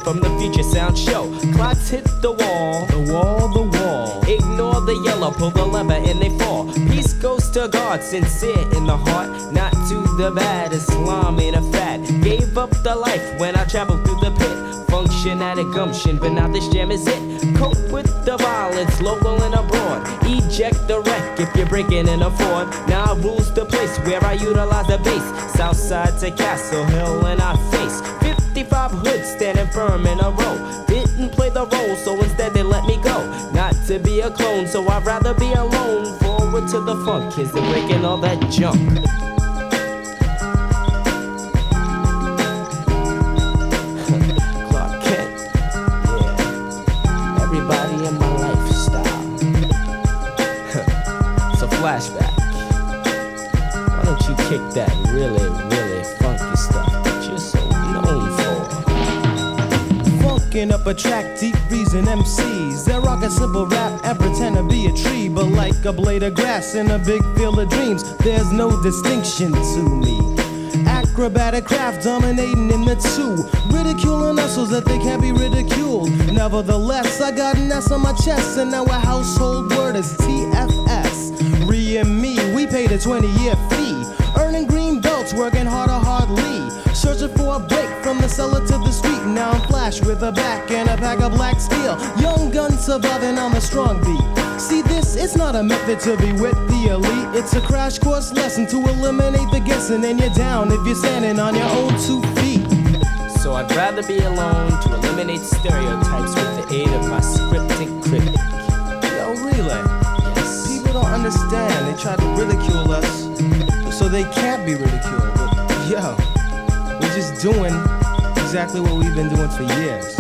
from the Future Sound Show. Clocks hit the wall. The wall, the wall. Ignore the yellow, pull the lever and they fall. Peace goes to God, sincere in the heart. Not to the bad, Islam ain't a fad. Gave up the life when I traveled through the pit. Function at a gumption, but now this jam is it. Cope with the violence, local and abroad. Eject the wreck if you're breaking in a Ford. Now rules the place where I utilize the base. Southside to Castle Hill and I face 55 hoods standing firm in a row. Didn't play the role, so instead they let me go. Not to be a clone, so I'd rather be alone. Forward to the funk, kids, they're breaking all that junk. Clark Kent, yeah. Everybody in my lifestyle. It's a flashback. Why don't you kick that really, really funky stuff that you're so known for? Funkin' up a track, deep reason MCs that rock a simple rap and pretend to be a tree. But like a blade of grass in a big field of dreams, there's no distinction to me. Acrobatic craft dominating in the two, ridiculing us so that they can't be ridiculed. Nevertheless, I got an S on my chest, and now a household word is TFS. Re and me, we paid a 20-year fee, earning green belts, working harder hardly, searching for a break from the cellar to the street. Now I'm flash with a back and a pack of black steel, young gun surviving on the strong beat. See this, it's not a method to be with the elite. It's a crash course lesson to eliminate the guessing, and you're down if you're standing on your own 2 feet. So I'd rather be alone to eliminate stereotypes with the aid of my scripted critic. Yo, really? Yes. People don't understand. They try to ridicule us, so they can't be ridiculed. But yo, we're just doing exactly what we've been doing for years.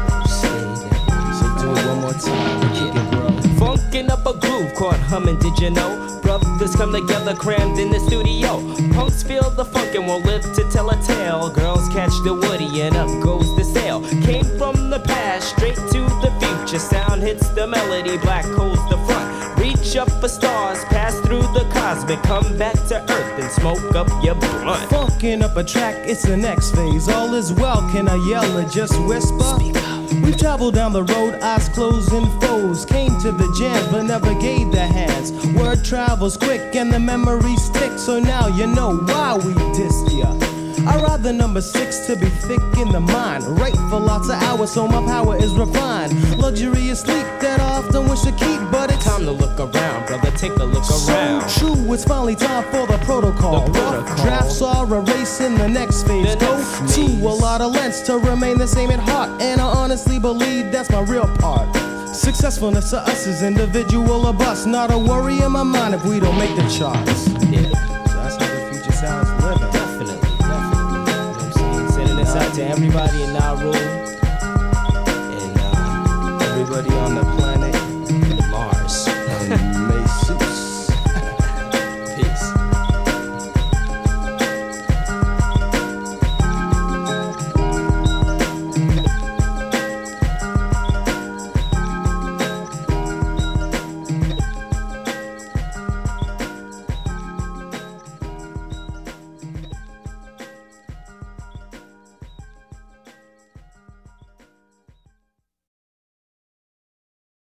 So do it one more time. Kick it, bro. Funkin' up a groove, caught humming, did you know? Brothers come together, crammed in the studio. Punks feel the funk and won't live to tell a tale. Girls catch the woody and up goes the sail. Came from the past, straight to the future. Sound hits the melody, black holes the front. Reach up for stars, pass through the cosmic. Come back to earth and smoke up your blunt. Funkin' up a track, it's the next phase. All is well, can I yell or just whisper? Speak up. We've traveled down the road, eyes closed and froze. Came to the jams, but never gave the hands. Word travels quick and the memories stick. So now you know why we dissed ya. I ride the number 6 to be thick in the mind. Write for lots of hours so my power is refined. Luxury is sleep that I often wish to keep, but it's Time to look around, brother, take a look around. so true, it's finally time for the protocol. The protocol. Rough drafts are erasing the next phase. The Go next to phase. a lot of lengths to remain the same at heart, and I honestly believe that's my real part. Successfulness to us is individual or bust. Not a worry in my mind if we don't make the charts. Yeah, So that's how the future sounds living. definitely. You know what I'm saying? Sending this out to everybody in Nauru and everybody on the planet.